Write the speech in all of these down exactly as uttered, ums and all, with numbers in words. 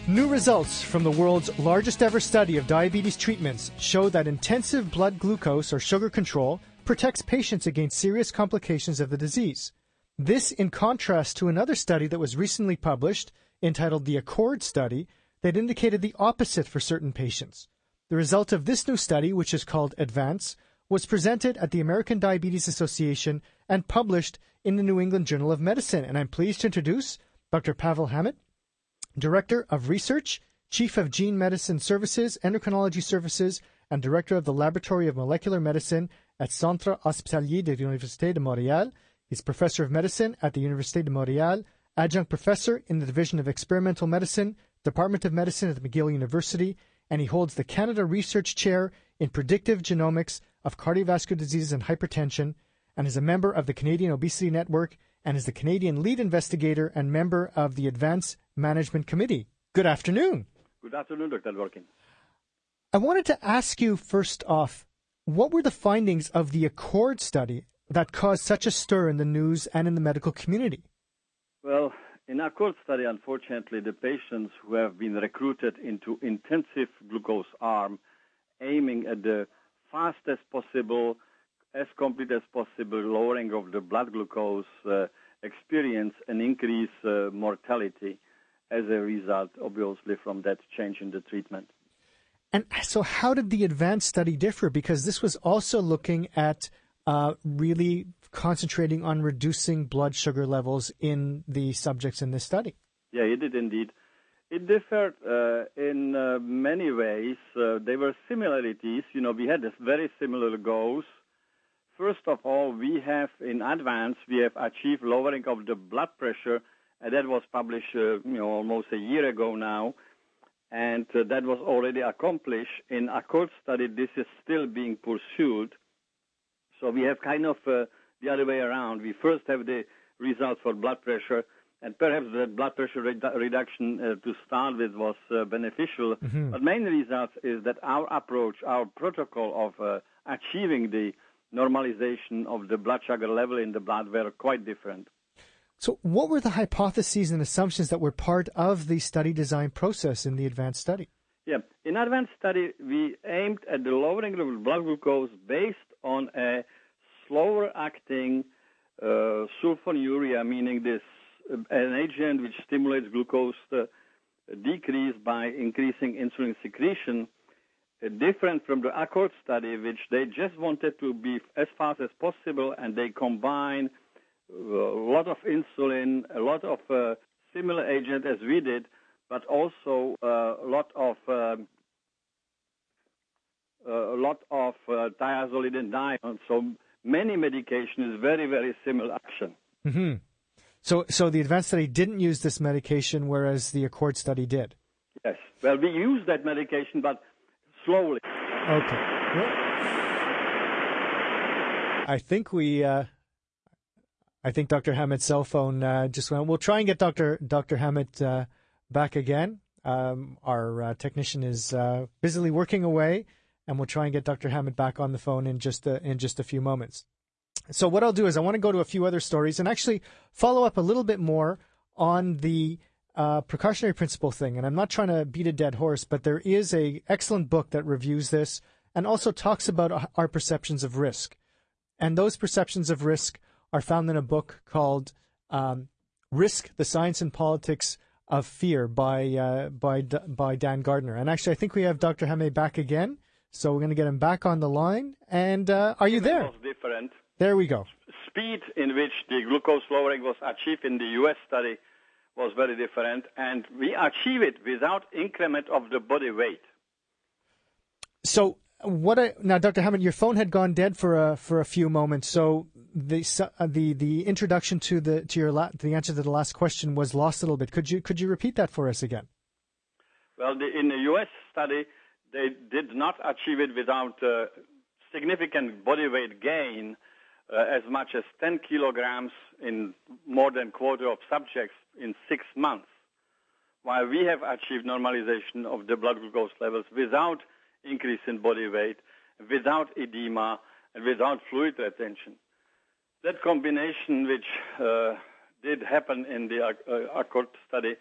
New results from the world's largest ever study of diabetes treatments show that intensive blood glucose or sugar control protects patients against serious complications of the disease. This in contrast to another study that was recently published entitled the ACCORD study that indicated the opposite for certain patients. The result of this new study, which is called ADVANCE, was presented at the American Diabetes Association and published in the New England Journal of Medicine. And I'm pleased to introduce Doctor Pavel Hamet, Director of Research, Chief of Gene Medicine Services, Endocrinology Services, and Director of the Laboratory of Molecular Medicine at Centre Hospitalier de l'Université de Montréal. He's Professor of Medicine at the Université de Montréal, Adjunct Professor in the Division of Experimental Medicine, Department of Medicine at the McGill University, and he holds the Canada Research Chair in Predictive Genomics of Cardiovascular Diseases and Hypertension, and is a member of the Canadian Obesity Network, and is the Canadian lead investigator and member of the Advance Management Committee. Good afternoon. Good afternoon, Doctor Dworkin. I wanted to ask you first off, what were the findings of the ACCORD study that caused such a stir in the news and in the medical community? Well, in ACCORD study, unfortunately, the patients who have been recruited into intensive glucose arm, aiming at the fastest possible, as complete as possible lowering of the blood glucose, uh, experience an increased uh, mortality as a result, obviously, from that change in the treatment. And so how did the ADVANCE study differ? Because this was also looking at uh, really concentrating on reducing blood sugar levels in the subjects in this study. Yeah, it did indeed. It differed uh, in uh, many ways. Uh, there were similarities. You know, we had very similar goals. First of all, we have, in ADVANCE, we have achieved lowering of the blood pressure, and that was published, uh, you know, almost a year ago now, and uh, that was already accomplished. In ACCORD study, this is still being pursued. So we have kind of uh, the other way around. We first have the results for blood pressure, and perhaps the blood pressure redu- reduction uh, to start with was uh, beneficial. Mm-hmm. But main result is that our approach, our protocol of uh, achieving the normalization of the blood sugar level in the blood were quite different. So what were the hypotheses and assumptions that were part of the study design process in the ADVANCE study? Yeah, in ADVANCE study, we aimed at the lowering of blood glucose based on a slower-acting uh, sulfonylurea, meaning this uh, an agent which stimulates glucose uh, decrease by increasing insulin secretion, uh, different from the ACCORD study, which they just wanted to be as fast as possible, and they combine a lot of insulin, a lot of uh, similar agent as we did, but also uh, a lot of uh, a lot of uh, thiazolidinedione. So many medication is very, very similar action. Mm-hmm. So, so the ADVANCE study didn't use this medication, whereas the ACCORD study did. Yes. Well, we used that medication, but slowly. Okay. Well, I think we. Uh, I think Doctor Hamet's cell phone uh, just went. We'll try and get Doctor Doctor Hamet uh, back again. Um, our uh, technician is uh, busily working away, and we'll try and get Doctor Hamet back on the phone in just a, in just a few moments. So what I'll do is I want to go to a few other stories and actually follow up a little bit more on the uh, precautionary principle thing. And I'm not trying to beat a dead horse, but there is a excellent book that reviews this and also talks about our perceptions of risk. And those perceptions of risk are found in a book called um, Risk, the Science and Politics of Fear by uh, by by Dan Gardner. And actually, I think we have Doctor Hamet back again. So we're going to get him back on the line. And uh, are you there? It was different. There we go. Speed in which the glucose lowering was achieved in the U S study was very different, and we achieve it without increment of the body weight. So what I now, Doctor Hamet, your phone had gone dead for a for a few moments. So the uh, the the introduction to the to your la- the answer to the last question was lost a little bit. Could you could you repeat that for us again? Well, the, in the U S study, they did not achieve it without uh, significant body weight gain, uh, as much as ten kilograms in more than a quarter of subjects in six months, while we have achieved normalization of the blood glucose levels without increase in body weight, without edema, and without fluid retention. That combination, which uh, did happen in the uh, ACCORD study,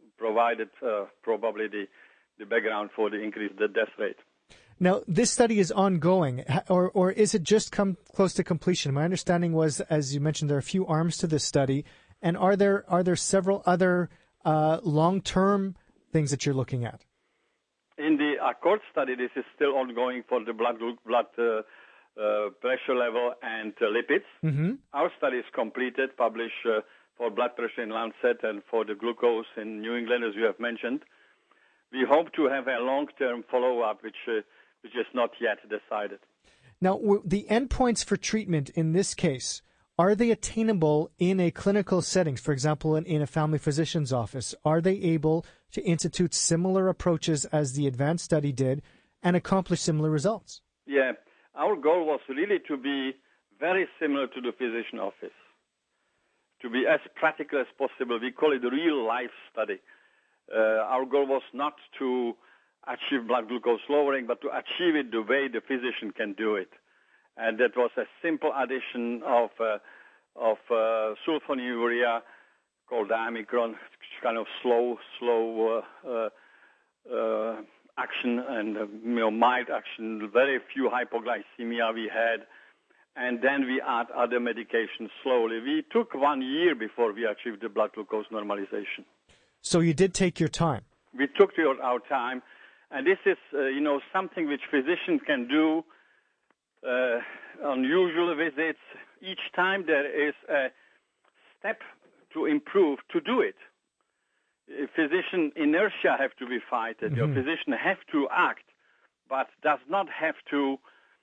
provided uh, probably the, the background for the increase the death rate. Now, this study is ongoing, or or is it just come close to completion? My understanding was, as you mentioned, there are a few arms to this study, and are there are there several other uh, long-term things that you're looking at? In the ACCORD study, this is still ongoing for the blood blood uh, uh, pressure level and uh, lipids. Mm-hmm. Our study is completed, published uh, for blood pressure in Lancet and for the glucose in New England, as you have mentioned. We hope to have a long-term follow-up, which uh, which is not yet decided. Now, the endpoints for treatment in this case, are they attainable in a clinical setting? For example, in, in a family physician's office, are they able to institute similar approaches as the ADVANCE study did and accomplish similar results? Yeah, our goal was really to be very similar to the physician office, to be as practical as possible. We call it a real-life study. Uh, our goal was not to achieve blood glucose lowering, but to achieve it the way the physician can do it. And that was a simple addition of uh, of uh, sulfonylurea called diamicron, kind of slow, slow uh, uh, uh, action and uh, you know, mild action. Very few hypoglycemia we had, and then we add other medications slowly. We took one year before we achieved the blood glucose normalization. So you did take your time. We took our time. And this is, uh, you know, something which physicians can do uh, on usual visits. Each time there is a step to improve to do it. A physician inertia have to be fighted. Mm-hmm. Your physician have to act, but does not have to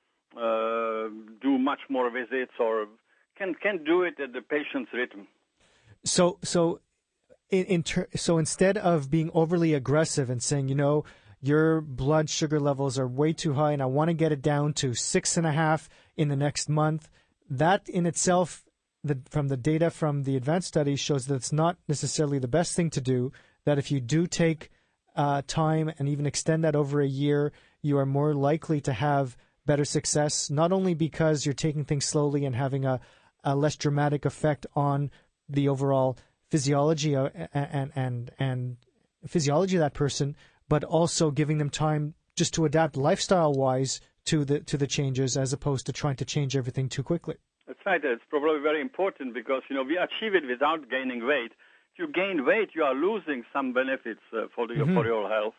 uh, do much more visits or can can do it at the patient's rhythm. So so in, in ter- so instead of being overly aggressive and saying, you know, your blood sugar levels are way too high and I want to get it down to six and a half in the next month, that in itself, the, from the data from the ADVANCE study, shows that it's not necessarily the best thing to do, that if you do take uh, time and even extend that over a year, you are more likely to have better success, not only because you're taking things slowly and having a, a less dramatic effect on the overall physiology and, and, and, and physiology of that person, but also giving them time just to adapt lifestyle-wise to the to the changes, as opposed to trying to change everything too quickly. That's right. It's probably very important because, you know, we achieve it without gaining weight. If you gain weight, you are losing some benefits uh, for, the, mm-hmm. for your health.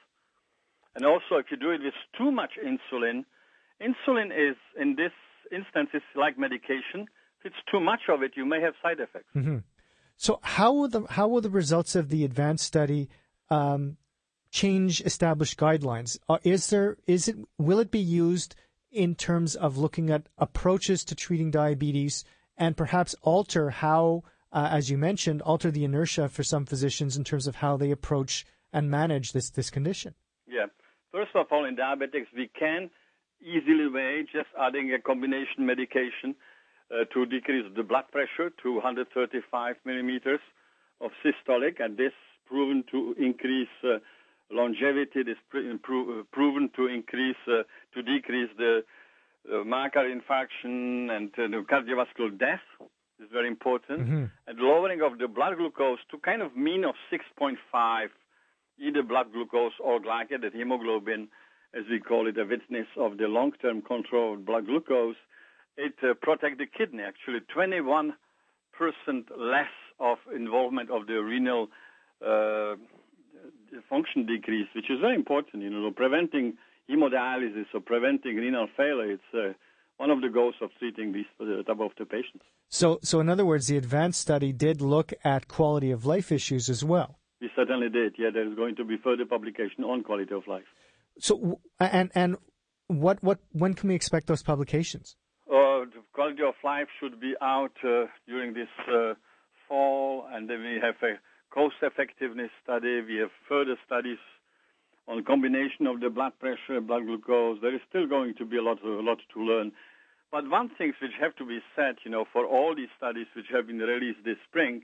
And also, if you do it with too much insulin, insulin is, in this instance, is like medication. If it's too much of it, you may have side effects. Mm-hmm. So how will the how will the results of the ADVANCE study um, change established guidelines? Uh, is there is it will it be used in terms of looking at approaches to treating diabetes and perhaps alter how, uh, as you mentioned, alter the inertia for some physicians in terms of how they approach and manage this this condition? Yeah. First of all, in diabetics, we can easily weigh just adding a combination medication uh, to decrease the blood pressure to one hundred thirty-five millimeters of systolic, and this proven to increase uh, longevity. It is pro- proven to increase, uh, to decrease the uh, myocardial infarction and uh, the cardiovascular death. Is very important. Mm-hmm. And lowering of the blood glucose to kind of mean of six point five, either blood glucose or glycated hemoglobin, as we call it, a witness of the long-term control of blood glucose. It uh, protects the kidney. Actually, twenty-one percent less of involvement of the renal uh, function decrease, which is very important, you know, preventing hemodialysis or preventing renal failure. It's uh, one of the goals of treating these uh, type of the patients. So, so in other words, the ADVANCE study did look at quality of life issues as well. We certainly did. Yeah, there is going to be further publication on quality of life. So, and and what what when can we expect those publications? Uh, the quality of life should be out uh, during this uh, fall, and then we have a cost-effectiveness study. We have further studies on combination of the blood pressure, blood glucose. There is still going to be a lot, a lot to learn. But one thing which have to be said, you know, for all these studies which have been released this spring,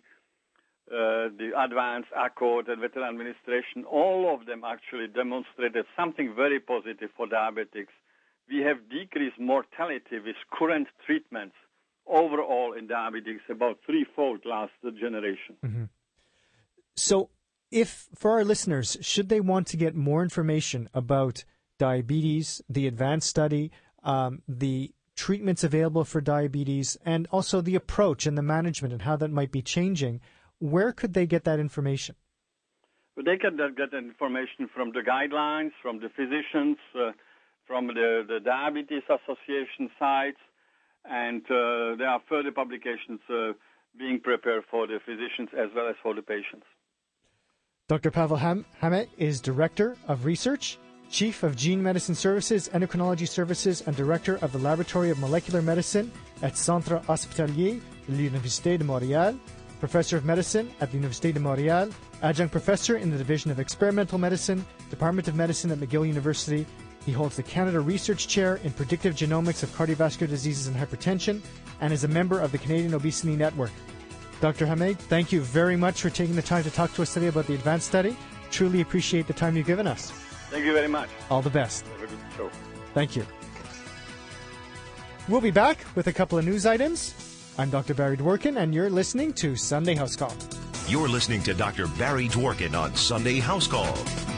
uh, the ADVANCE, ACCORD, and Veteran Administration, all of them actually demonstrated something very positive for diabetics. We have decreased mortality with current treatments overall in diabetics about threefold last generation. Mm-hmm. So If, for our listeners, should they want to get more information about diabetes, the ADVANCE study, um, the treatments available for diabetes, and also the approach and the management and how that might be changing, where could they get that information? Well, they can get information from the guidelines, from the physicians, uh, from the, the Diabetes Association sites, and uh, there are further publications uh, being prepared for the physicians as well as for the patients. Doctor Pavel Ham- Hamet is Director of Research, Chief of Gene Medicine Services, Endocrinology Services, and Director of the Laboratory of Molecular Medicine at Centre Hospitalier de l'Université de Montréal, Professor of Medicine at the Université de Montréal, Adjunct Professor in the Division of Experimental Medicine, Department of Medicine at McGill University. He holds the Canada Research Chair in Predictive Genomics of Cardiovascular Diseases and Hypertension, and is a member of the Canadian Obesity Network. Doctor Hamed, thank you very much for taking the time to talk to us today about the ADVANCE study. Truly appreciate the time you've given us. Thank you very much. All the best. Have a good show. Thank you. We'll be back with a couple of news items. I'm Doctor Barry Dworkin, and you're listening to Sunday House Call. You're listening to Doctor Barry Dworkin on Sunday House Call.